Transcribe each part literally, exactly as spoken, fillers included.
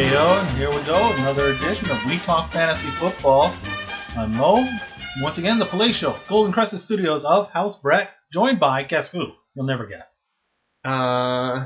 Heyo, and here we go, another edition of We Talk Fantasy Football. I'm Mo, once again the Palatial Golden Crested Studios of House Brett, joined by, guess who? You'll never guess. Uh,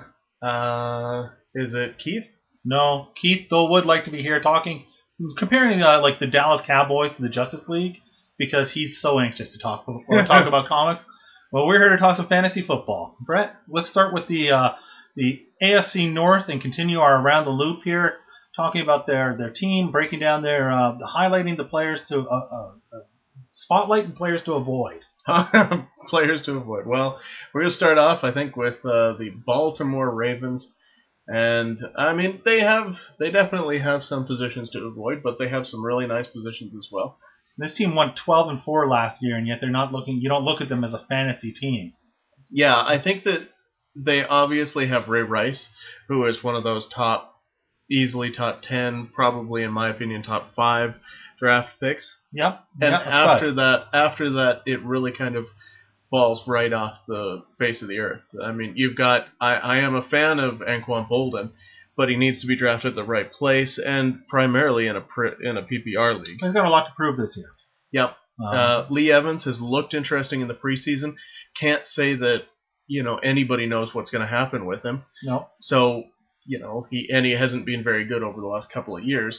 uh, is it Keith? No, Keith though would like to be here talking, comparing uh, like the Dallas Cowboys to the Justice League, because he's so anxious to talk or talk about comics. Well, we're here to talk some fantasy football. Brett, let's start with the uh, the A F C North and continue our around the loop here, talking about their, their team, breaking down their uh, highlighting the players to uh, uh, uh, spotlight and players to avoid. Players to avoid. Well, we're going to start off, I think, with uh, the Baltimore Ravens. And, I mean, they have they definitely have some positions to avoid, but they have some really nice positions as well. This team went twelve and four last year, and yet they're not looking. You don't look at them as a fantasy team. Yeah, I think that they obviously have Ray Rice, who is one of those top, easily top ten, probably in my opinion top five draft picks. Yep. And yep, after right. that, after that, it really kind of falls right off the face of the earth. I mean, you've got. I, I am a fan of Anquan Bolden, but he needs to be drafted at the right place and primarily in a in a P P R league. He's got a lot to prove this year. Yep. Um, uh, Lee Evans has looked interesting in the preseason. Can't say that you know anybody knows what's going to happen with him. No. So you know he and he hasn't been very good over the last couple of years.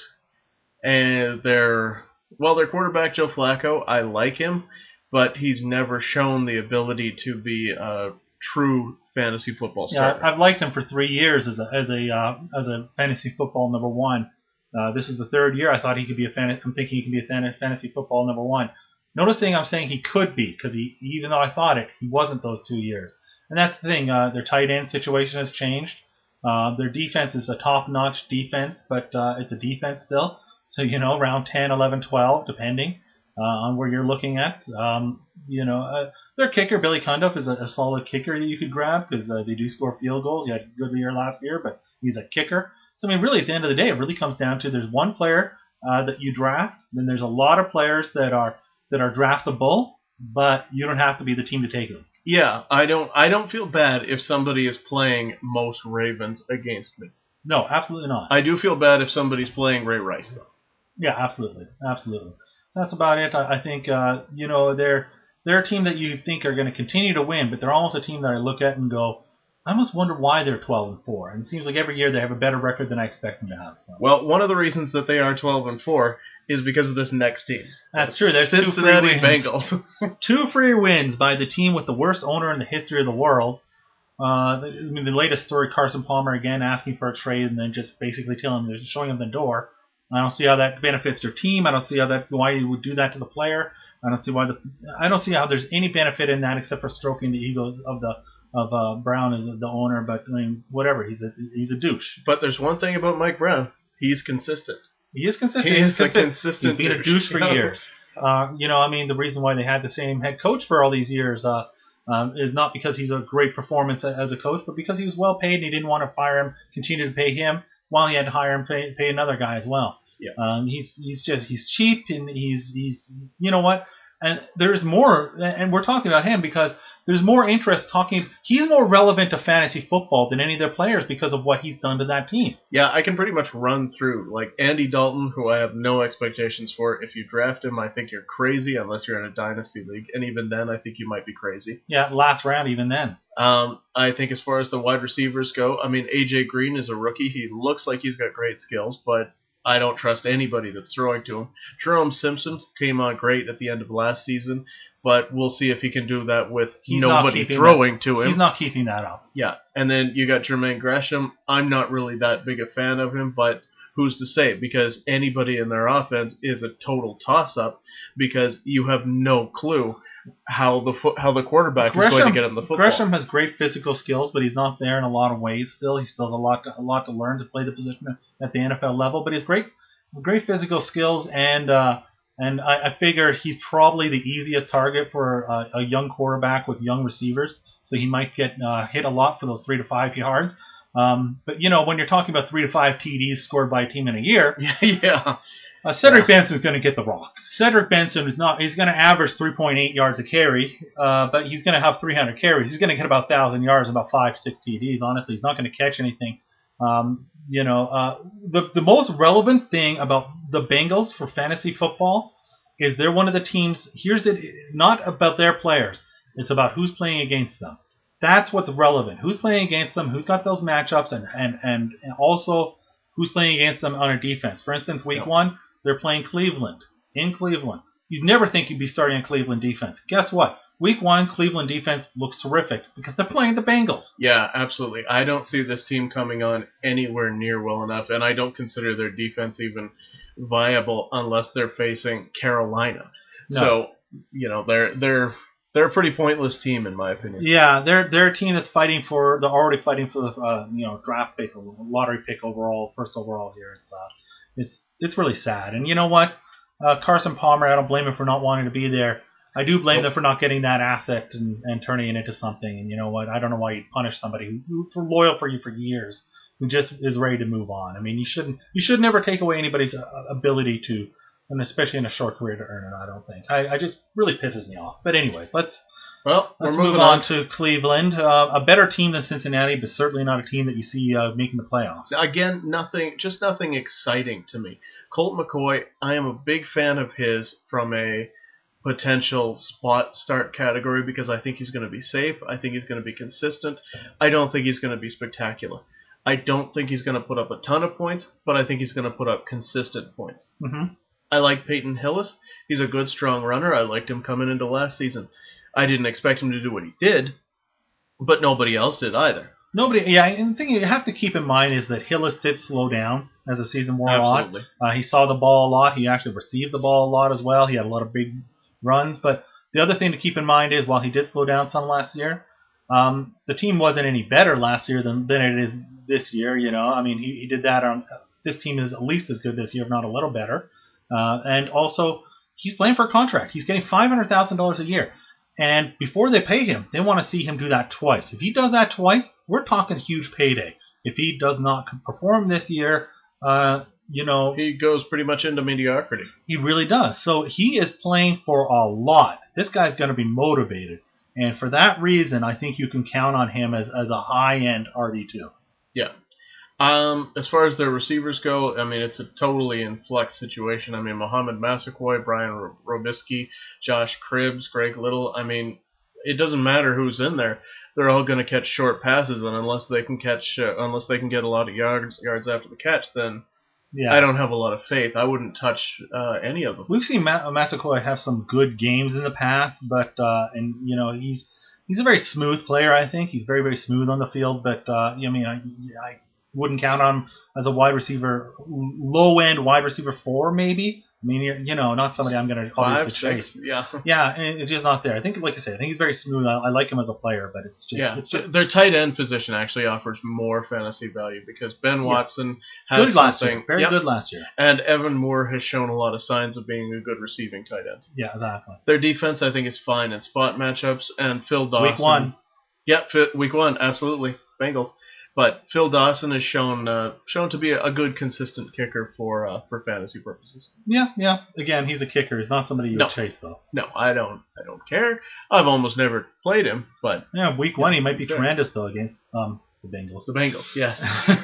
And their well, their quarterback Joe Flacco, I like him, but he's never shown the ability to be a true fantasy football starter. Yeah, I've liked him for three years as a as a uh, as a fantasy football number one. Uh, this is the third year I thought he could be a fan. I'm thinking he could be a fan, fantasy football number one. Noticing I'm saying he could be because he even though I thought it, he wasn't those two years. And that's the thing. Uh, their tight end situation has changed. Uh, their defense is a top-notch defense, but uh, it's a defense still. So you know, round ten, eleven, twelve, depending uh, on where you're looking at. Um, you know, uh, their kicker Billy Cundiff is a, a solid kicker that you could grab because uh, they do score field goals. He had a good year last year, but he's a kicker. So, I mean, really, at the end of the day, it really comes down to there's one player uh, that you draft, then there's a lot of players that are that are draftable, but you don't have to be the team to take them. Yeah, I don't I don't feel bad if somebody is playing most Ravens against me. No, absolutely not. I do feel bad if somebody's playing Ray Rice, though. Yeah, absolutely. Absolutely. That's about it. I, I think, uh, you know, they're, they're a team that you think are going to continue to win, but they're almost a team that I look at and go, I almost wonder why they're twelve and four. And it seems like every year they have a better record than I expect them to have. So. Well, one of the reasons that they are twelve and four is because of this next team. That's true. There's Cincinnati two free wins. Bengals. Two free wins by the team with the worst owner in the history of the world. Uh, the, I mean, the latest story, Carson Palmer again asking for a trade and then just basically telling them, showing them the door. I don't see how that benefits their team. I don't see how that why you would do that to the player. I don't see why the I don't see how there's any benefit in that except for stroking the ego of the of uh, Brown as the owner. But I mean, whatever. He's a he's a douche. But there's one thing about Mike Brown. He's consistent. He is consistent. He he's is consistent. a consistent. He's been douche. a douche for years. Uh, you know, I mean, the reason why they had the same head coach for all these years uh, um, is not because he's a great performance as a coach, but because he was well paid and he didn't want to fire him, continue to pay him while he had to hire and pay, pay another guy as well. Yeah. Um, he's he's just he's cheap and he's he's you know what, and there's more, and we're talking about him because there's more interest talking. He's more relevant to fantasy football than any of their players because of what he's done to that team. Yeah, I can pretty much run through like Andy Dalton, who I have no expectations for. If you draft him, I think you're crazy unless you're in a dynasty league, and even then, I think you might be crazy. Yeah, last round, even then. Um, I think as far as the wide receivers go, I mean A J Green is a rookie. He looks like he's got great skills, but I don't trust anybody that's throwing to him. Jerome Simpson came on great at the end of last season, but we'll see if he can do that with He's nobody throwing that, to him. He's not keeping that up. Yeah, and then you got Jermaine Gresham. I'm not really that big a fan of him, but who's to say? Because anybody in their offense is a total toss-up because you have no clue how the fo- how the quarterback Gresham, is going to get him the football. Gresham has great physical skills, but he's not there in a lot of ways still. He still has a lot to, a lot to learn to play the position at the N F L level, but he's great great physical skills, and uh, and I, I figure he's probably the easiest target for a, a young quarterback with young receivers, so he might get uh, hit a lot for those three to five yards. Um, but, you know, when you're talking about three to five T Ds scored by a team in a year, yeah, uh, Cedric yeah. Benson's going to get the rock. Cedric Benson is not, he's going to average three point eight yards a carry, uh, but he's going to have three hundred carries. He's going to get about one thousand yards and about five, six T Ds, honestly. He's not going to catch anything Um, you know, uh, the the most relevant thing about the Bengals for fantasy football is they're one of the teams. Here's it, not about their players. It's about who's playing against them. That's what's relevant. Who's playing against them? Who's got those matchups? And and and also who's playing against them on a defense. For instance, week Yep. one they're playing Cleveland in Cleveland. You'd never think you'd be starting a Cleveland defense. Guess what? Week one, Cleveland defense looks terrific because they're playing the Bengals. Yeah, absolutely. I don't see this team coming on anywhere near well enough, and I don't consider their defense even viable unless they're facing Carolina. No. So, you know, they're they're they're a pretty pointless team in my opinion. Yeah, they're they're a team that's fighting for. They're already fighting for the uh, you know draft pick, or lottery pick overall, first overall here. It's uh, it's it's really sad. And you know what? Uh, Carson Palmer, I don't blame him for not wanting to be there. I do blame them for not getting that asset and, and turning it into something. And you know what? I don't know why you'd punish somebody who, who for loyal for you for years, who just is ready to move on. I mean, you shouldn't you should never take away anybody's uh, ability to, and especially in a short career, to earn it. I don't think. I, I just really pisses me off. But anyways, let's Well, let's we're move moving on, on. to Cleveland. Uh, a better team than Cincinnati, but certainly not a team that you see uh, making the playoffs. Again, nothing, just nothing exciting to me. Colt McCoy, I am a big fan of his from a potential spot start category because I think he's going to be safe. I think he's going to be consistent. I don't think he's going to be spectacular. I don't think he's going to put up a ton of points, but I think he's going to put up consistent points. Mm-hmm. I like Peyton Hillis. He's a good, strong runner. I liked him coming into last season. I didn't expect him to do what he did, but nobody else did either. Nobody, yeah, and the thing you have to keep in mind is that Hillis did slow down as the season wore Absolutely. on. Uh, he saw the ball a lot. He actually received the ball a lot as well. He had a lot of big runs. But the other thing to keep in mind is while he did slow down some last year, um, the team wasn't any better last year than, than it is this year. You know, I mean, he, he did that on. This team is at least as good this year, if not a little better. Uh, and also, he's playing for a contract. He's getting five hundred thousand dollars a year. And before they pay him, they want to see him do that twice. If he does that twice, we're talking huge payday. If he does not perform this year, uh, you know, He goes pretty much into mediocrity. he really does. So he is playing for a lot. This guy's going to be motivated. And for that reason, I think you can count on him as, as a high-end R D two. Yeah. Um, as far as their receivers go, I mean, it's a totally in flux situation. I mean, Mohamed Massaquoi, Brian Robisky, Josh Cribbs, Greg Little. I mean, it doesn't matter who's in there; they're all going to catch short passes, and unless they can catch, uh, unless they can get a lot of yards yards after the catch, then Yeah. I don't have a lot of faith. I wouldn't touch uh, any of them. We've seen Ma- Massaquoi have some good games in the past, but uh, and you know he's he's a very smooth player. I think he's very very smooth on the field. But uh, I mean, I, I wouldn't count on him as a wide receiver, low end wide receiver four maybe. I mean, you're, you know, not somebody I'm going to Five, obviously six, chase. yeah. Yeah, and it's just not there. I think, like I said, I think he's very smooth. I, I like him as a player, but it's just Yeah, it's just their tight end position actually offers more fantasy value because Ben Watson has good last something. year. Very Yep. good last year. And Evan Moore has shown a lot of signs of being a good receiving tight end. Yeah, exactly. Their defense, I think, is fine in spot matchups, and Phil Dawson. Week one. Yep, fi- week one, absolutely, Bengals. But Phil Dawson has shown uh, shown to be a, a good, consistent kicker for uh, for fantasy purposes. Yeah, yeah. Again, he's a kicker. He's not somebody you No. would chase, though. No, I don't, I don't care. I've almost never played him, but Yeah, week one he might be he's there. tremendous though against um the Bengals. the Bengals, yes.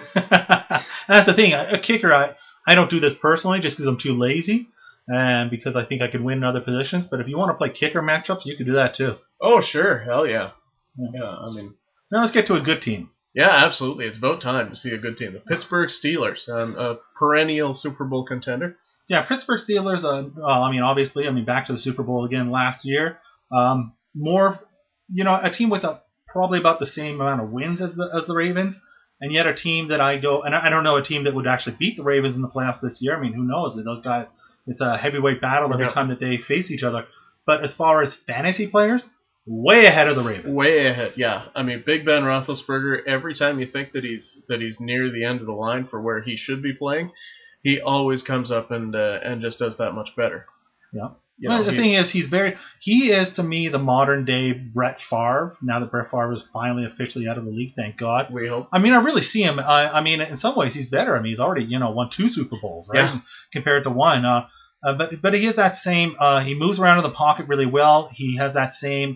That's the thing. A kicker, I I don't do this personally just because I'm too lazy and because I think I could win in other positions. But if you want to play kicker matchups, you could do that too. Oh, sure, hell yeah. Yeah. Yeah, I mean, Now let's get to a good team. yeah, absolutely. It's about time to see a good team. The Pittsburgh Steelers, um, a perennial Super Bowl contender. Yeah, Pittsburgh Steelers. Uh, well, I mean, obviously, I mean, back to the Super Bowl again last year. Um, more, you know, a team with a probably about the same amount of wins as the as the Ravens, and yet a team that I go and I, I don't know a team that would actually beat the Ravens in the playoffs this year. I mean, who knows? Those guys, it's a heavyweight battle every Yeah. time that they face each other. But as far as fantasy players, way ahead of the Ravens. Way ahead, yeah. I mean, Big Ben Roethlisberger. Every time you think that he's that he's near the end of the line for where he should be playing, he always comes up and uh, and just does that much better. Yeah. You Well, know, the he's- thing is, he's very he is to me the modern day Brett Favre. Now that Brett Favre is finally officially out of the league, thank God. we hope. I mean, I really see him. I, I mean, in some ways, he's better. I mean, he's already you know won two Super Bowls, right? Yeah. Compared to one. Uh, uh, but but he has that same. Uh, he moves around in the pocket really well. He has that same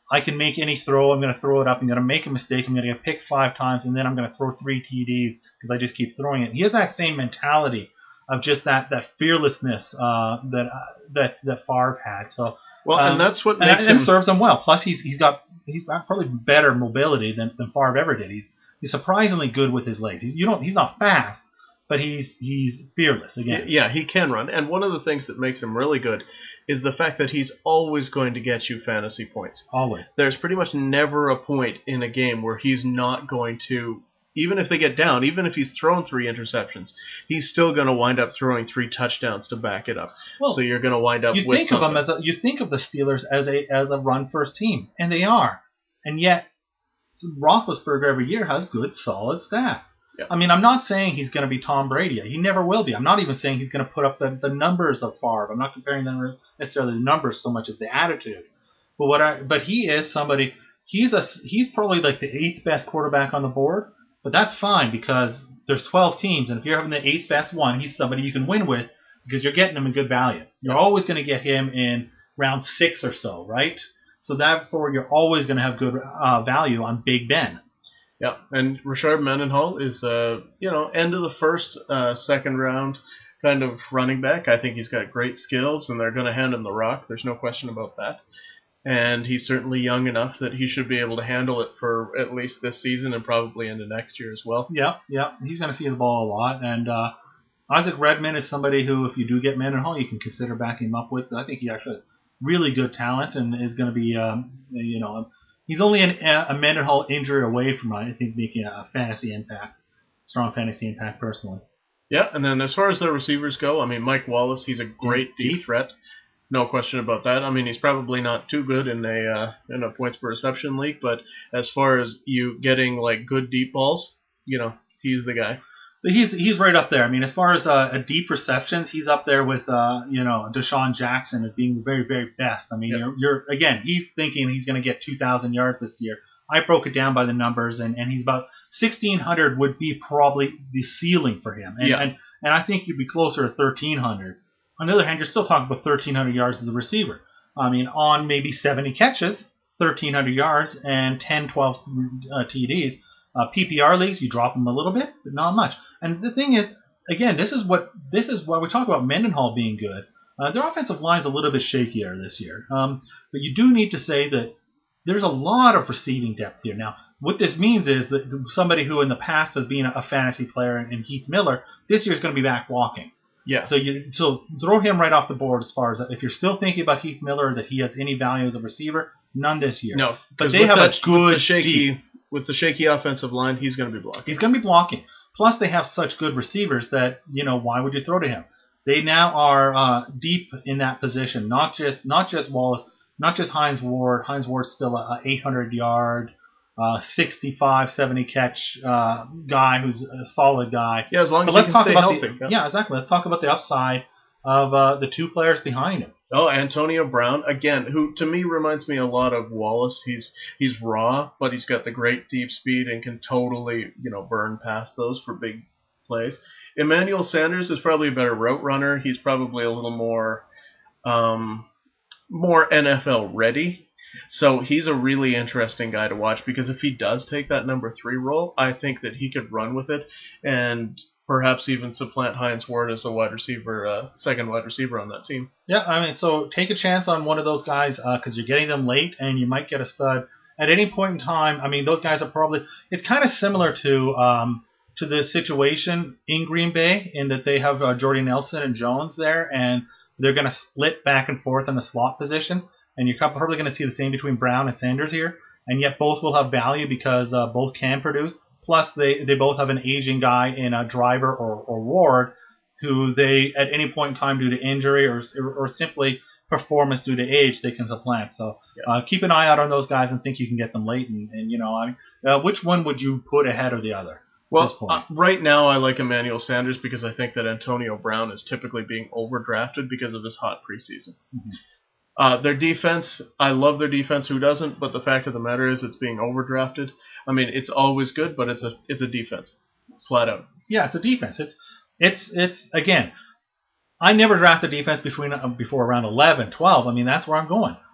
I can make any throw. I'm going to throw it up. I'm going to make a mistake. I'm going to get picked five times, and then I'm going to throw three T Ds because I just keep throwing it. He has that same mentality of just that that fearlessness uh, that uh, that that Favre had. So well, um, and that's what and, makes and him serves him well. Plus, he's he's got he's got probably better mobility than, than Favre ever did. He's he's surprisingly good with his legs. He's you don't he's not fast, but he's he's fearless again. Yeah, he can run. And one of the things that makes him really good is the fact that he's always going to get you fantasy points. Always. There's pretty much never a point in a game where he's not going to, even if they get down, even if he's thrown three interceptions, he's still going to wind up throwing three touchdowns to back it up. Well, so you're going to wind up you with think something. of them as a, you think of the Steelers as a as a run first team, and they are, and yet Roethlisberger every year has good solid stats. Yeah. I mean, I'm not saying he's going to be Tom Brady. He never will be. I'm not even saying he's going to put up the, the numbers of Favre. I'm not comparing them necessarily the numbers so much as the attitude. But what I but he is somebody. He's a he's probably like the eighth best quarterback on the board. But that's fine because there's twelve teams, and if you're having the eighth best one, he's somebody you can win with because you're getting him in good value. You're always going to get him in round six or so, right? So therefore, you're always going to have good uh, value on Big Ben. Yeah, and Rashard Mendenhall is, uh, you know, end of the first, uh, second round kind of running back. I think he's got great skills, and they're going to hand him the rock. There's no question about that. And he's certainly young enough that he should be able to handle it for at least this season and probably into next year as well. Yeah, yeah, he's going to see the ball a lot. And uh, Isaac Redman is somebody who, if you do get Mendenhall, you can consider backing him up with. I think he actually has really good talent and is going to be, um, you know, he's only an, a Mendenhall injury away from, I think, making a fantasy impact, strong fantasy impact personally. Yeah, and then as far as the receivers go, I mean, Mike Wallace, he's a great deep, deep threat. No question about that. I mean, he's probably not too good in a uh, in a points per reception league, but as far as you getting like good deep balls, you know, he's the guy. But he's he's right up there. I mean, as far as uh, a deep receptions, he's up there with uh, you know Deshaun Jackson as being the very very best. I mean, yep. you're, you're again, he's thinking he's going to get two thousand yards this year. I broke it down by the numbers, and, and he's about sixteen hundred would be probably the ceiling for him, and yeah. and, and I think you'd be closer to thirteen hundred. On the other hand, you're still talking about thirteen hundred yards as a receiver. I mean, on maybe seventy catches, thirteen hundred yards, and ten, twelve uh, T Ds. Uh, P P R leagues, you drop them a little bit, but not much. And the thing is, again, this is what this is why we talk about Mendenhall being good. Uh, their offensive line's a little bit shakier this year, um, but you do need to say that there's a lot of receiving depth here. Now, what this means is that somebody who in the past has been a fantasy player in Heath Miller, this year is going to be back blocking. Yeah. So you so throw him right off the board as far as if you're still thinking about Heath Miller that he has any value as a receiver, none this year. No, but they have that, a good with the shaky deep. with the shaky offensive line, he's going to be blocking. He's going to be blocking. Plus, they have such good receivers that you know why would you throw to him? They now are uh, deep in that position. Not just not just Wallace, not just Hines Ward. Hines Ward's still a eight hundred yard. Uh, sixty-five, seventy catch uh, guy who's a solid guy. Yeah, as long but as let's he can talk stay about healthy. The, yeah. yeah, exactly. Let's talk about the upside of uh, the two players behind him. Oh, Antonio Brown, again, who to me reminds me a lot of Wallace. He's he's raw, but he's got the great deep speed and can totally, you know, burn past those for big plays. Emmanuel Sanders is probably a better route runner. He's probably a little more um, more N F L ready. So he's a really interesting guy to watch because if he does take that number three role, I think that he could run with it and perhaps even supplant Hines Ward as a wide receiver, uh, second wide receiver on that team. Yeah, I mean, so take a chance on one of those guys because uh, you're getting them late and you might get a stud at any point in time. I mean, those guys are probably it's kind of similar to um, to the situation in Green Bay in that they have uh, Jordy Nelson and Jones there, and they're going to split back and forth in the slot position. And you're probably going to see the same between Brown and Sanders here. And yet both will have value because uh, both can produce. Plus, they, they both have an aging guy in a Driver or, or Ward who they, at any point in time due to injury or or simply performance due to age, they can supplant. So yeah. uh, keep an eye out on those guys and think you can get them late. And, and you know, I mean, uh, which one would you put ahead of the other? Well, uh, right now I like Emmanuel Sanders because I think that Antonio Brown is typically being overdrafted because of his hot preseason. Mm-hmm. Uh, their defense, I love their defense. Who doesn't? But the fact of the matter is, it's being overdrafted. I mean, it's always good, but it's a it's a defense, flat out. Yeah, it's a defense. It's it's it's again. I never drafted defense between uh, before around eleven, twelve. I mean, that's where I'm going.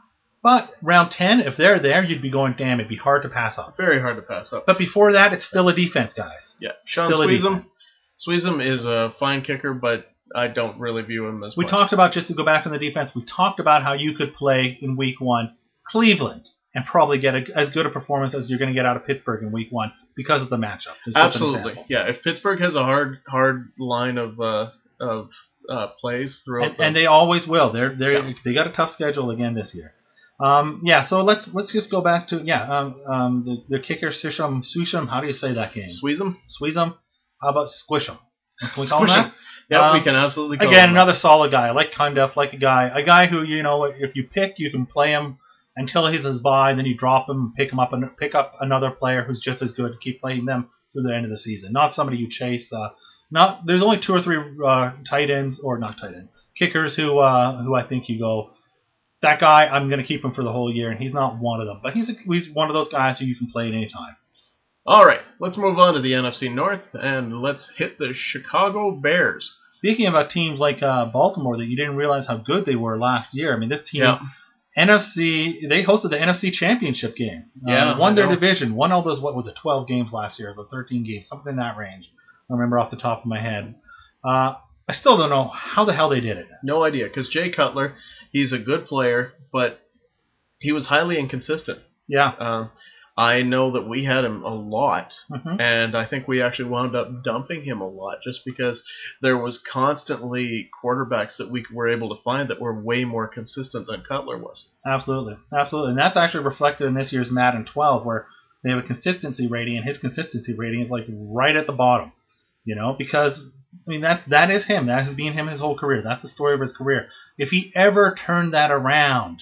But round ten, if they're there, you'd be going, damn, it'd be hard to pass up. Very hard to pass up. But before that, it's still a defense, guys. Yeah, Sean Still a Sweezum. defense. Sweezum is a fine kicker, but I don't really view him as We much. talked about, just to go back on the defense, we talked about how you could play in week one Cleveland and probably get a, as good a performance as you're going to get out of Pittsburgh in week one because of the matchup. Just an Absolutely. example. Yeah, if Pittsburgh has a hard hard line of uh, of uh, plays throughout And, the... and they always will. They're they Yeah. they got a tough schedule again this year. Um, yeah, so let's let's just go back to yeah um, um, the the kicker Swisham Swisham. How do you say that game? Sweezum? Swisham. How about Squisham? Can we call Squish him him. that? Yeah, Um, we can absolutely call Again, him another solid guy. I like Cundiff, like a guy, a guy who you know, if you pick, you can play him until he's his bye, then you drop him, pick him up, and pick up another player who's just as good, and keep playing them through the end of the season. Not somebody you chase. Uh, not there's only two or three uh, tight ends, or not tight ends, kickers who uh, who I think you go, that guy, I'm going to keep him for the whole year, and he's not one of them, but he's a, he's one of those guys who you can play at any time. All right, let's move on to the N F C North, and let's hit the Chicago Bears. Speaking about teams like uh, Baltimore that you didn't realize how good they were last year, I mean, this team, Yeah. N F C, they hosted the N F C Championship game. Yeah, Uh, won I their know. division, won all those, what was it, twelve games last year, the thirteen games, something in that range. I remember off the top of my head. Uh, I still don't know how the hell they did it. No idea, because Jay Cutler, he's a good player, but he was highly inconsistent. Yeah. Um, I know that we had him a lot, Mhm. and I think we actually wound up dumping him a lot just because there was constantly quarterbacks that we were able to find that were way more consistent than Cutler was. Absolutely. Absolutely. And that's actually reflected in this year's Madden twelve, where they have a consistency rating, and his consistency rating is like right at the bottom. You know, because, I mean, that that is him. That has been him his whole career. That's the story of his career. If he ever turned that around,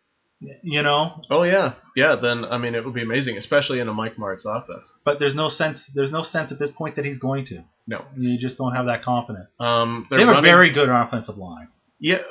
you know, Oh yeah, yeah. Then I mean, it would be amazing, especially in a Mike Martz offense. but there's no sense. There's no sense at this point that he's going to. No, You just don't have that confidence. um, They they're have a running. very good offensive line. Yeah,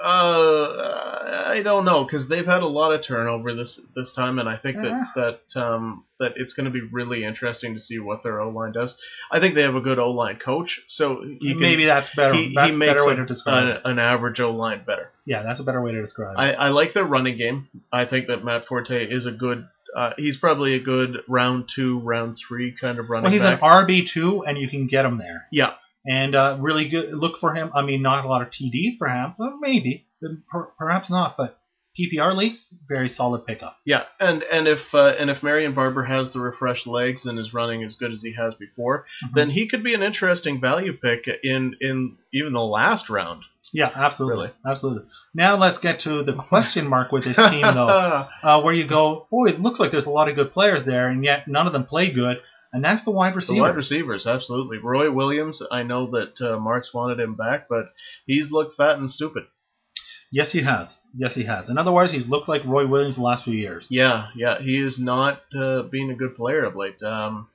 uh, I don't know because they've had a lot of turnover this this time, and I think Yeah. that that um, that it's going to be really interesting to see what their O line does. I think they have a good O line coach, so he can, Maybe that's better. he, that's he a makes better way a- to describe an, it. an average O line better. Yeah, that's a better way to describe it. I, I like their running game. I think that Matt Forte is a good. Uh, he's probably a good round two, round three kind of running Well, he's back. an R B two, and you can get him there. Yeah, And uh, really good. Look for him. I mean, not a lot of T Ds, perhaps. Well, maybe. Per- perhaps not. But P P R leagues, very solid pickup. yeah, and and if uh, and if Marion Barber has the refreshed legs and is running as good as he has before, Mhm. then he could be an interesting value pick in in even the last round. Yeah, absolutely. Really? Absolutely. Now let's get to the question mark with this team, though, uh, where you go, boy, it looks like there's a lot of good players there, and yet none of them play good. And that's the wide The receiver. wide receivers, absolutely. Roy Williams, I know that uh, Marks wanted him back, but he's looked fat and stupid. Yes, he has. Yes, he has. In other words, he's looked like Roy Williams the last few years. Yeah, yeah, he is not uh, being a good player of late. Um,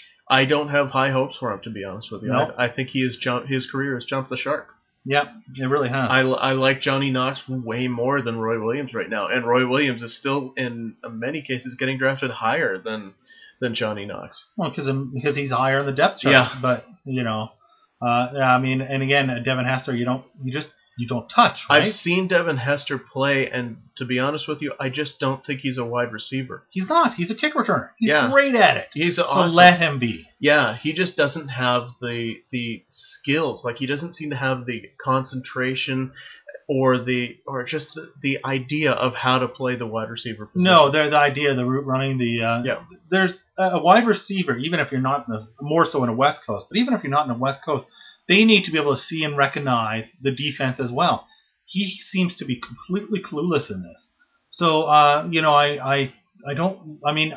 I don't have high hopes for him, to be honest with you. No. I, I think he has jumped, his career has jumped the shark. Yeah, it really has. I, I like Johnny Knox way more than Roy Williams right now, and Roy Williams is still, in many cases, getting drafted higher than than Johnny Knox. Well, because because he's higher in the depth chart. Yeah. But you know, uh, I mean, and again, Devin Hester, you don't, you just, you don't touch, right? I've seen Devin Hester play, and to be honest with you, I just don't think he's a wide receiver. He's not. He's a kick returner. He's Yeah. great at it. He's So awesome. let him be. Yeah, he just doesn't have the the skills. Like he doesn't seem to have the concentration or the or just the, the idea of how to play the wide receiver position. No, they're the idea, the route running, the uh, Yeah. there's a a wide receiver, even if you're not in a, more so in a West Coast, but even if you're not in a West Coast, they need to be able to see and recognize the defense as well. He seems to be completely clueless in this. So, uh, you know, I, I, I don't, I mean,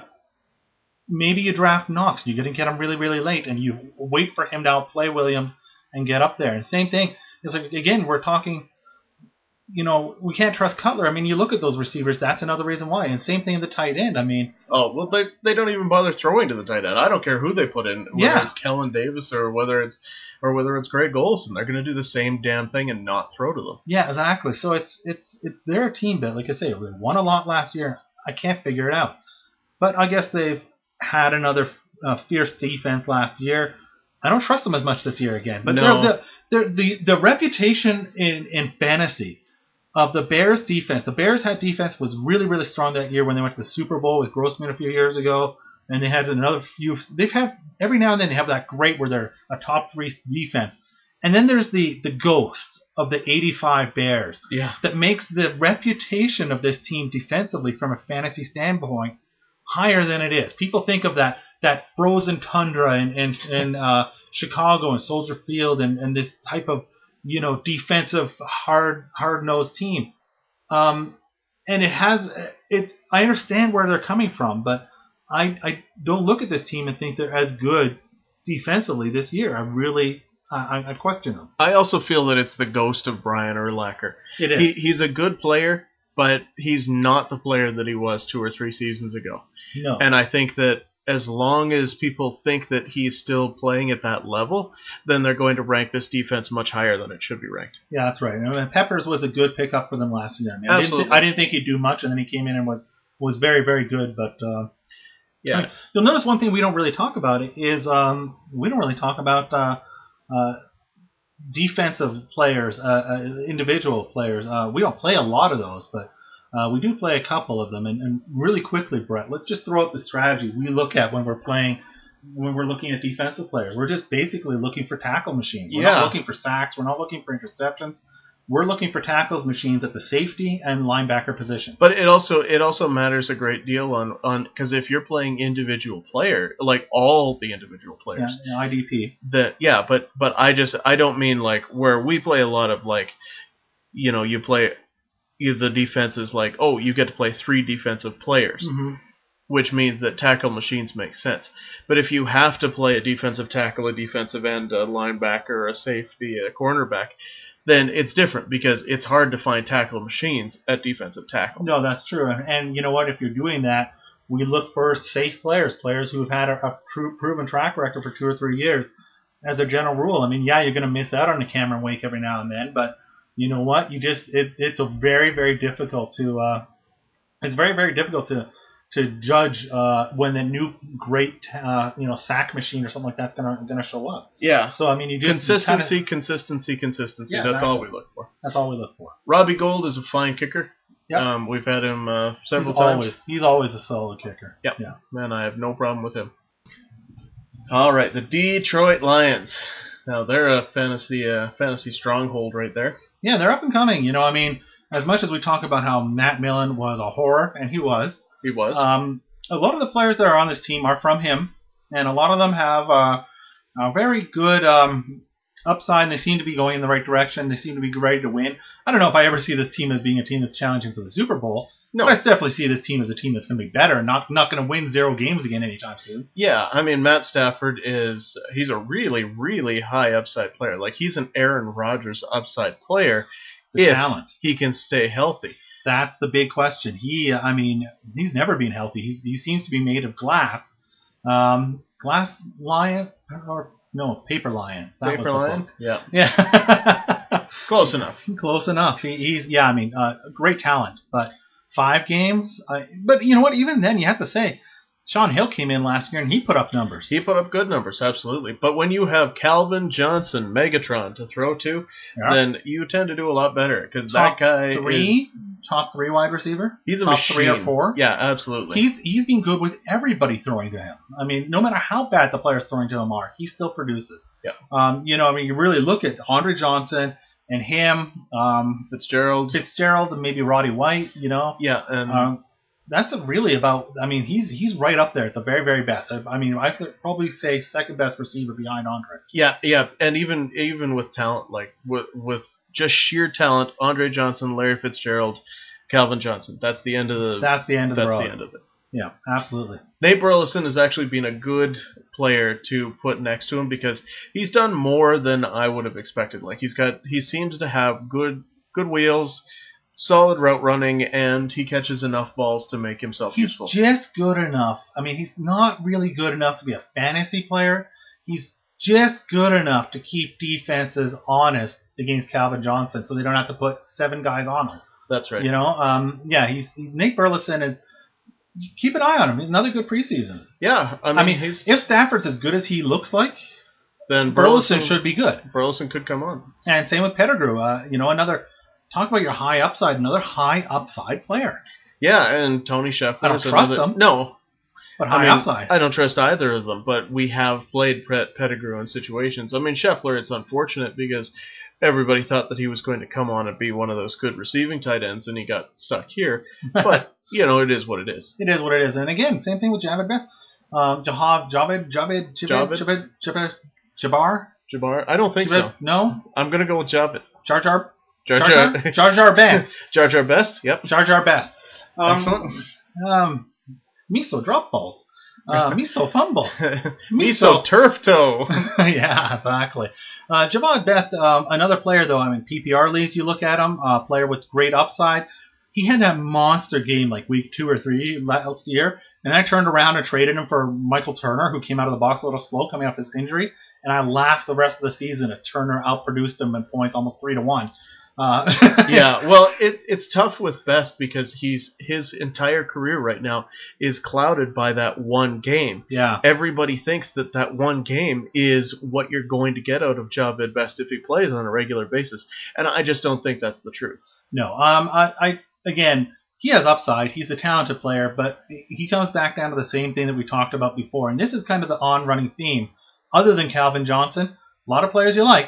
maybe you draft Knox, you're going to get him really, really late, and you wait for him to outplay Williams and get up there. And same thing, is like, again, we're talking, you know, we can't trust Cutler. I mean, you look at those receivers, that's another reason why. And same thing in the tight end. I mean, Oh well, they they don't even bother throwing to the tight end. I don't care who they put in, whether Yeah. it's Kellen Davis or whether it's or whether it's Greg Olson. They're going to do the same damn thing and not throw to them. yeah, exactly. So it's it's it, they're a team that, like I say, they won a lot last year. I can't figure it out, but I guess they've had another uh, fierce defense last year. I don't trust them as much this year again. But No. they're, the they're, the the reputation in in fantasy of the Bears' defense. The Bears' had defense was really, really strong that year when they went to the Super Bowl with Grossman a few years ago, and they had another few. They've had every now and then they have that great where they're a top three defense, and then there's the the ghost of the eighty-five Bears Yeah. that makes the reputation of this team defensively from a fantasy standpoint higher than it is. People think of that that frozen tundra in in, in uh, Chicago and Soldier Field and, and this type of you know defensive hard hard nosed team. Um, and it has it's I understand where they're coming from, but I I don't look at this team and think they're as good defensively this year. I really I, I question them. I also feel that it's the ghost of Brian Urlacher. It is. He, he's a good player, but he's not the player that he was two or three seasons ago. No. And I think that as long as people think that he's still playing at that level, then they're going to rank this defense much higher than it should be ranked. Yeah, that's right. I mean, Peppers was a good pickup for them last year. I, mean, I, didn't Absolutely. th- I didn't think he'd do much, and then he came in and was was very, very good. But uh, Yeah. I mean, you'll notice one thing we don't really talk about is um, we don't really talk about uh, uh, defensive players, uh, uh, individual players. Uh, we don't play a lot of those, but uh, we do play a couple of them. And, and really quickly, Brett, let's just throw out the strategy we look at when we're playing, when we're looking at defensive players. We're just basically looking for tackle machines. We're Yeah. not looking for sacks. We're not looking for interceptions. We're looking for tackles machines at the safety and linebacker position. But it also it also matters a great deal on on because if you're playing individual player, like all the individual Yeah, players, yeah, I D P. that yeah, but but I just I don't mean like where we play a lot of like, you know, you play you, the defense is like, oh, you get to play three defensive players, Mm-hmm. which means that tackle machines make sense. But if you have to play a defensive tackle, a defensive end, a linebacker, a safety, a cornerback, then it's different because it's hard to find tackle machines at defensive tackle. No, that's true. And, and you know what? If you're doing that, we look for safe players, players who have had a, a true, proven track record for two or three years as a general rule. I mean, yeah, you're going to miss out on a Cameron Wake every now and then, but you know what? You just it, it's a very, very difficult to uh, it's very, very difficult to to judge uh, when the new great uh, you know sack machine or something like that's gonna gonna show up. Yeah. So I mean, you just Consistency, you kinda, consistency, consistency. Yeah, That's exactly. all we look for. that's all we look for. Robbie Gould is a fine kicker. Yep. Um, we've had him uh, several He's times. always he's always a solid kicker. Yep. Yeah. Man, I have no problem with him. All right, the Detroit Lions. Now they're a fantasy uh, fantasy stronghold right there. Yeah, they're up and coming. You know, I mean, as much as we talk about how Matt Millen was a horror, and he was, He was. um, a lot of the players that are on this team are from him, and a lot of them have uh, a very good um, upside, and they seem to be going in the right direction. They seem to be ready to win. I don't know if I ever see this team as being a team that's challenging for the Super Bowl, no. but I definitely see this team as a team that's going to be better and not not going to win zero games again anytime soon. Yeah, I mean Matt Stafford is he's a really really high upside player. Like he's an Aaron Rodgers upside player The if talent. he can stay healthy. That's the big question. He, I mean, he's never been healthy. He's, he seems to be made of glass. Um, glass lion or no paper lion. That Paper was the Lion? book. Yeah. Yeah. Close enough. Close enough. He, he's yeah. I mean, uh, great talent, but five games. I, but you know what? Even then, you have to say, Sean Hill came in last year and he put up numbers. He put up good numbers, absolutely. But when you have Calvin Johnson, Megatron, to throw to, Yeah. then you tend to do a lot better because Top that guy three, is top three wide receiver. he's a top machine. three or four. Yeah, absolutely. He's he's been good with everybody throwing to him. I mean, no matter how bad the players throwing to him are, he still produces. Yeah. Um, you know, I mean, you really look at Andre Johnson and him, um, Fitzgerald. Fitzgerald, and maybe Roddy White. You know, Yeah, and um, that's a really about. I mean, he's he's right up there at the very very best. I, I mean, I could probably say second best receiver behind Andre. yeah, yeah, and even even with talent, like with with just sheer talent, Andre Johnson, Larry Fitzgerald, Calvin Johnson. That's the end of the. That's the end of the that's road. the end of it. Yeah, absolutely. Nate Burleson has actually been a good player to put next to him because he's done more than I would have expected. Like he's got, he seems to have good, good wheels, solid route running, and he catches enough balls to make himself He's useful. just good enough. I mean, he's not really good enough to be a fantasy player. He's just good enough to keep defenses honest against Calvin Johnson, so they don't have to put seven guys on him. That's right. You know, um, yeah, he's Nate Burleson is. Keep an eye on him. Another good preseason. Yeah, I mean, I mean, he's if Stafford's as good as he looks like, then Burleson Burleson should be good. Burleson could come on. And same with Pettigrew. Uh, you know, another talk about your high upside, another high upside player. Yeah, and Tony Scheffler. I don't is trust another, them. No, But high I mean, upside. I don't trust either of them, but we have played Brett Pettigrew in situations. I mean, Scheffler, it's unfortunate because everybody thought that he was going to come on and be one of those good receiving tight ends, and he got stuck here. But, you know, it is what it is. It is what it is. And again, same thing with Javed Best. Um, Jahav, Javed, Javed, Javed, Javed? Javed, Javed, Jabbar? Jabbar? I don't think Javed, so. no? I'm going to go with Javed. Jar Jar? Jar Jar Jar. Jar? Jar Jar Best. Jar Jar Best? Yep. Jar Jar Best. Um, Excellent. Um, miso drop balls. Uh, miso fumble. Miso turf toe. Yeah, exactly. Uh, Javon Best, um, another player though. I mean, P P R leagues, you look at him, a uh, player with great upside. He had that monster game like week two or three last year, and I turned around and traded him for Michael Turner, who came out of the box a little slow coming off his injury, and I laughed the rest of the season as Turner outproduced him in points, almost three to one. Uh, yeah, well, it, it's tough with Best because he's his entire career right now is clouded by that one game. Yeah. Everybody thinks that that one game is what you're going to get out of Javed Best if he plays on a regular basis, and I just don't think that's the truth. No, um, I, I again, he has upside. He's a talented player, but he comes back down to the same thing that we talked about before, and this is kind of the on-running theme. Other than Calvin Johnson, a lot of players you like.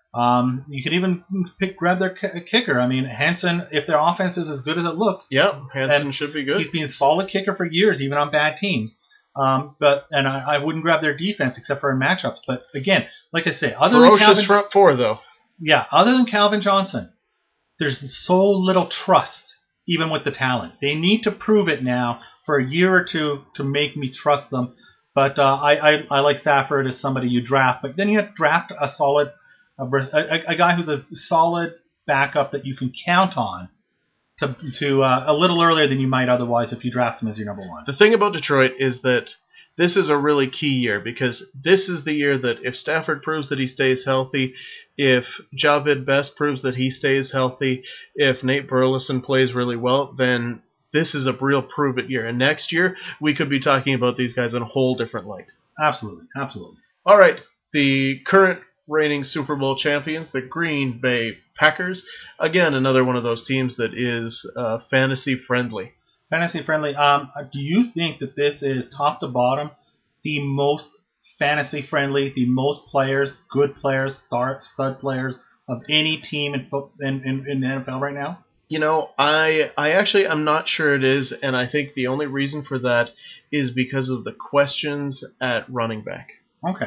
Um, you can even pick grab their kicker. I mean, Hansen, if their offense is as good as it looks, yep, Hansen should be good. He's been a solid kicker for years, even on bad teams. Um, but and I, I wouldn't grab their defense except for in matchups. But again, like I say, other Ferocious than Calvin, front four though. Yeah, other than Calvin Johnson, there's so little trust, even with the talent. They need to prove it now for a year or two to make me trust them. But uh, I, I I like Stafford as somebody you draft, but then you have to draft a solid. A, a, a guy who's a solid backup that you can count on to to uh, a little earlier than you might otherwise if you draft him as your number one. The thing about Detroit is that this is a really key year because this is the year that if Stafford proves that he stays healthy, if Javed Best proves that he stays healthy, if Nate Burleson plays really well, then this is a real prove-it year. And next year, we could be talking about these guys in a whole different light. Absolutely, absolutely. All right, the current reigning Super Bowl champions, the Green Bay Packers. Again, another one of those teams that is uh, fantasy friendly. Fantasy friendly. Um, do you think that this is top to bottom the most fantasy friendly, the most players, good players, star stud players of any team in in, in, in the N F L right now? You know, I I actually I'm not sure it is, and I think the only reason for that is because of the questions at running back. Okay.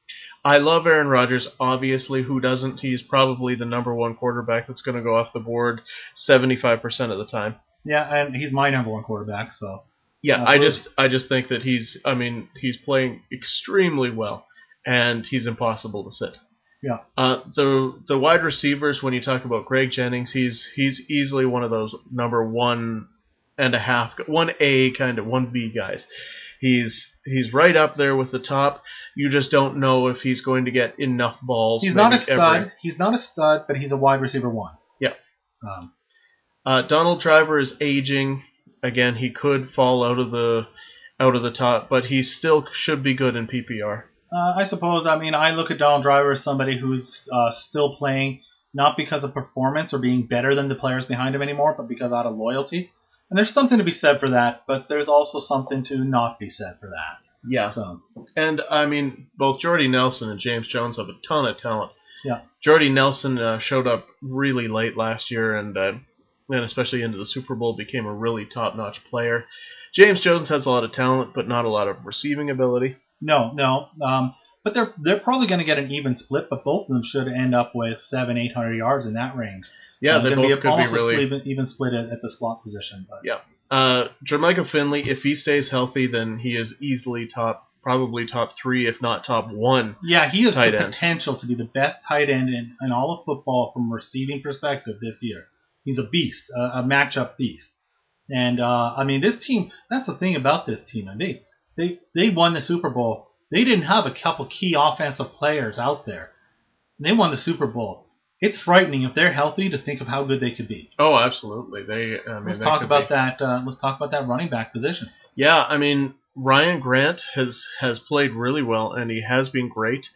I love Aaron Rodgers, obviously. Who doesn't? He's probably the number one quarterback that's going to go off the board seventy-five percent of the time. Yeah, and he's my number one quarterback, so. Yeah, I just I just think that he's, I mean, he's playing extremely well, and he's impossible to sit. Yeah. Uh, the the wide receivers, when you talk about Greg Jennings, he's he's easily one of those number one and a half, one A kind of, one B guys. He's he's right up there with the top. You just don't know if he's going to get enough balls. He's not a stud. Every... He's not a stud, but he's a wide receiver one. Yeah. Um, uh, Donald Driver is aging. Again, he could fall out of the out of the top, but he still should be good in P P R. Uh, I suppose. I mean, I look at Donald Driver as somebody who's uh, still playing not because of performance or being better than the players behind him anymore, but because out of loyalty. And there's something to be said for that, but there's also something to not be said for that. Yeah. So. And, I mean, both Jordy Nelson and James Jones have a ton of talent. Yeah. Jordy Nelson uh, showed up really late last year and, uh, and especially into the Super Bowl became a really top-notch player. James Jones has a lot of talent, but not a lot of receiving ability. No, no. Um, but they're they're probably going to get an even split, but both of them should end up with seven, eight hundred yards in that range. Yeah, uh, they both be could be almost really even, even split at, at the slot position. But. Yeah. Uh, Jermichael Finley, if he stays healthy, then he is easily top, probably top three, if not top one. Yeah, he has the end. potential to be the best tight end in, in all of football from a receiving perspective this year. He's a beast, a, a matchup beast. And, uh, I mean, this team, that's the thing about this team. And they, they, they won the Super Bowl. They didn't have a couple key offensive players out there. They won the Super Bowl. It's frightening if they're healthy to think of how good they could be. Oh, absolutely. They. I mean, let's they talk about be. that. Uh, let's talk about that running back position. Yeah, I mean, Ryan Grant has has played really well, and he has been great.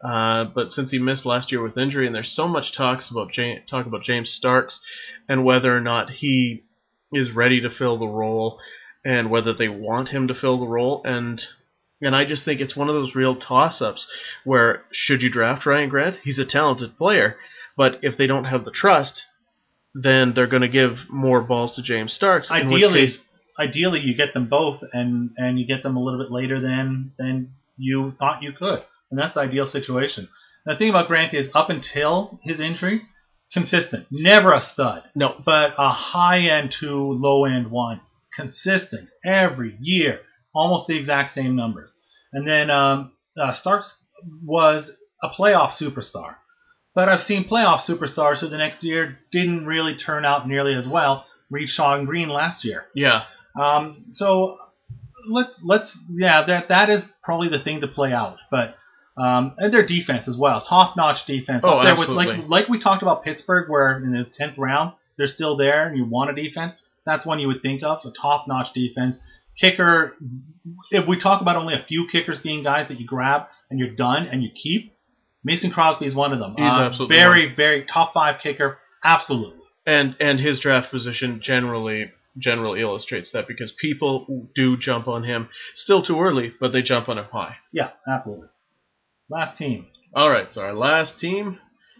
Uh, but since he missed last year with injury, and there's so much talks about James, talk about James Starks and whether or not he is ready to fill the role, and whether they want him to fill the role, and and I just think it's one of those real toss-ups where should you draft Ryan Grant? He's a talented player, but if they don't have the trust, then they're going to give more balls to James Starks. Ideally, in which case, ideally you get them both, and, and you get them a little bit later than than you thought you could, and that's the ideal situation. And the thing about Grant is, up until his injury, consistent, never a stud, no, but a high-end two, low-end one, consistent every year, almost the exact same numbers. And then um, uh, Starks was a playoff superstar. But I've seen playoff superstars who the next year didn't really turn out nearly as well. Read Sean Green last year. Yeah. Um, so let's let's yeah that that is probably the thing to play out. But um, and their defense as well, top notch defense. Oh, up there absolutely. with like like we talked about Pittsburgh, where in the tenth round they're still there, and you want a defense. That's one you would think of, a top notch defense. Kicker. If we talk about only a few kickers being guys that you grab and you're done and you keep. Mason Crosby is one of them. He's uh, absolutely very, one. very top five kicker. Absolutely. And and his draft position generally generally illustrates that because people do jump on him still too early, but they jump on him high. Yeah, absolutely. Last team. All right, so our last team,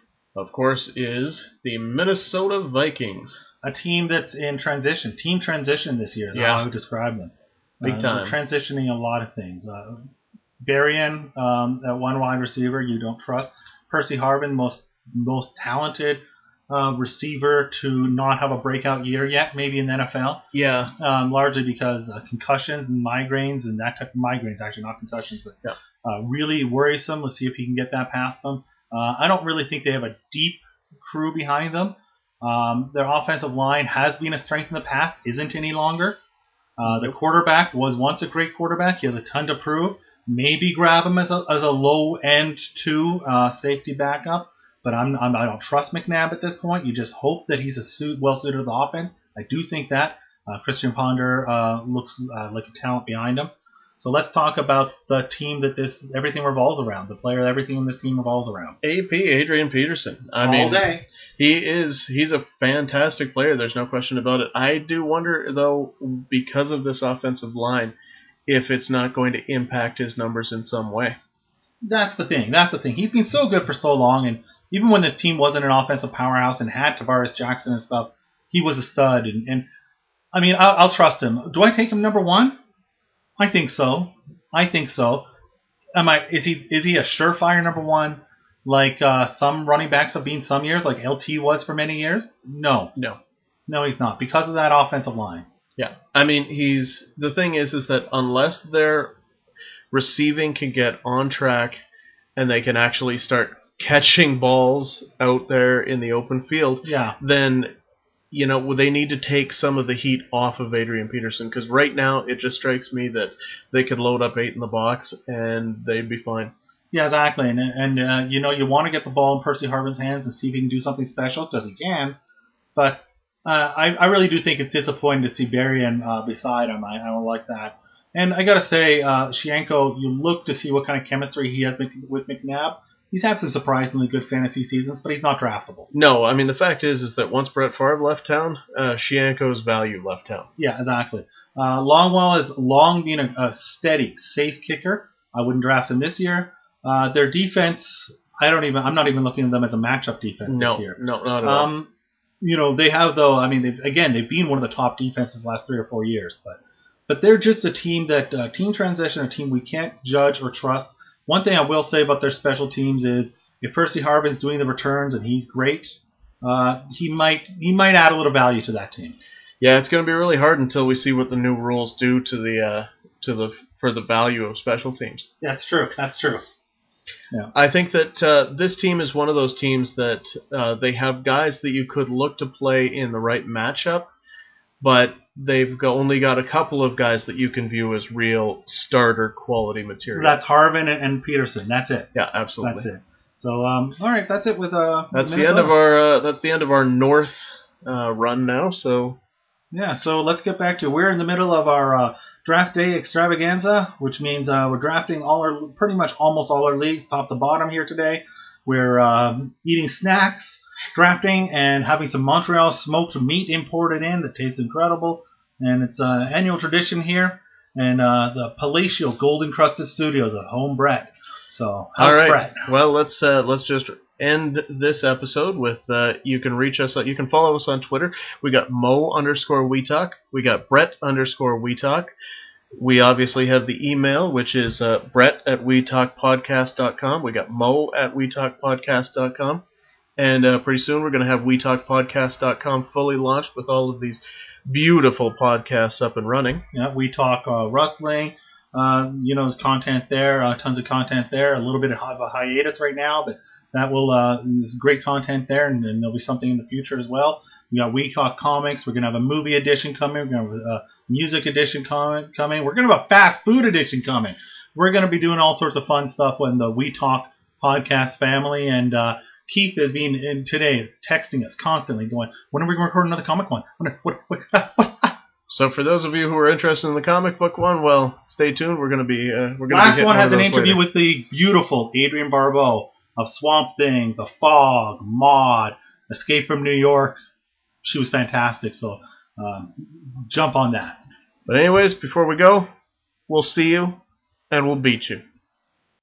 of course, is the Minnesota Vikings. A team that's in transition. Team transition this year is Yeah. how I would describe them. Big uh, time. They're transitioning a lot of things. Uh, Berrien, um, that one wide receiver you don't trust. Percy Harvin, most most talented uh, receiver to not have a breakout year yet, maybe in the N F L. Yeah. Um, largely because uh, concussions and migraines and that type of migraines, actually not concussions, but Yeah. uh, really worrisome. Let's see if he can get that past them. Uh, I don't really think they have a deep crew behind them. Um, their offensive line has been a strength in the past, isn't any longer. Uh, the quarterback was once a great quarterback. He has a ton to prove. Maybe grab him as a as a low end two uh, safety backup, but I'm, I'm I don't trust McNabb at this point. You just hope that he's a suit, well suited to the offense. I do think that uh, Christian Ponder uh, looks uh, like a talent behind him. So let's talk about the team that this everything revolves around. The player, everything in this team revolves around. A P Adrian Peterson. I All mean, day. he is he's a fantastic player. There's no question about it. I do wonder though, because of this offensive line, if it's not going to impact his numbers in some way. That's the thing. That's the thing. He's been so good for so long, and even when this team wasn't an offensive powerhouse and had Tavares Jackson and stuff, he was a stud. And, and I mean, I'll, I'll trust him. Do I take him number one? I think so. I think so. Am I? Is he? Is he a surefire number one, like uh, some running backs have been some years, like L T was for many years? No, No. no, he's not because of that offensive line. Yeah. I mean, he's the thing is is that unless their receiving can get on track and they can actually start catching balls out there in the open field, Yeah. then you know they need to take some of the heat off of Adrian Peterson because right now it just strikes me that they could load up eight in the box and they'd be fine. Yeah, exactly. And and uh, you know you want to get the ball in Percy Harvin's hands and see if he can do something special because he can, but. Uh, I, I really do think it's disappointing to see Berrien uh, beside him. I, I don't like that. And I got to say, uh, Shianko, you look to see what kind of chemistry he has with McNabb. He's had some surprisingly good fantasy seasons, but he's not draftable. No, I mean, the fact is is that once Brett Favre left town, uh, Shianko's value left town. Yeah, exactly. Uh, Longwell has long been a, a steady, safe kicker. I wouldn't draft him this year. Uh, their defense, I don't even. I'm not even looking at them as a matchup defense no, this year. No, not at all. Um, You know, they have, though, I mean, they've, again, they've been one of the top defenses the last three or four years. But but they're just a team that, uh, team transition, a team we can't judge or trust. One thing I will say about their special teams is if Percy Harvin's doing the returns and he's great, uh, he might he might add a little value to that team. Yeah, it's going to be really hard until we see what the new rules do to the uh, to the for the value of special teams. That's true. That's true. Yeah. I think that uh, this team is one of those teams that uh, they have guys that you could look to play in the right matchup, but they've got, only got a couple of guys that you can view as real starter quality material. That's Harvin and, and Peterson. That's it. Yeah, absolutely. That's it. So, um, all right, that's it with uh. That's Minnesota. the end of our. Uh, that's the end of our North uh, run now. So. Yeah, so let's get back to we're in the middle of our uh, draft day extravaganza, which means uh, we're drafting all our, pretty much almost all our leagues, top to bottom here today. We're uh, eating snacks, drafting, and having some Montreal smoked meat imported in that tastes incredible. And it's an annual tradition here. And uh, the Palatial Golden Crusted Studios at Home Brett. So, how's all right. Brett? Well, let's uh, let's just end this episode with uh, you can reach us. You can follow us on Twitter. We got Mo underscore We Talk. We got Brett underscore We Talk. We obviously have the email, which is uh, Brett at we talk podcast dot com. We got Mo at we talk podcast dot com. And uh, pretty soon we're going to have we talk podcast dot com fully launched with all of these beautiful podcasts up and running. Yeah, we talk uh, wrestling. Uh, you know, there's content there, uh, tons of content there. A little bit of a hiatus right now, but that will uh, there's great content there, and, and there'll be something in the future as well. We got We Talk Comics. We're gonna have a movie edition coming. We're gonna have a music edition com- coming. We're gonna have a fast food edition coming. We're gonna be doing all sorts of fun stuff in the We Talk podcast family. And uh, Keith is being in today texting us constantly, going, "When are we gonna record another comic one?" When, what, what, what? So for those of you who are interested in the comic book one, well, stay tuned. We're gonna be uh, we're gonna Last be one has one an interview later. with the beautiful Adrienne Barbeau of Swamp Thing, The Fog, Maude, Escape from New York. She was fantastic, so um, jump on that. But anyways, before we go, we'll see you and we'll beat you.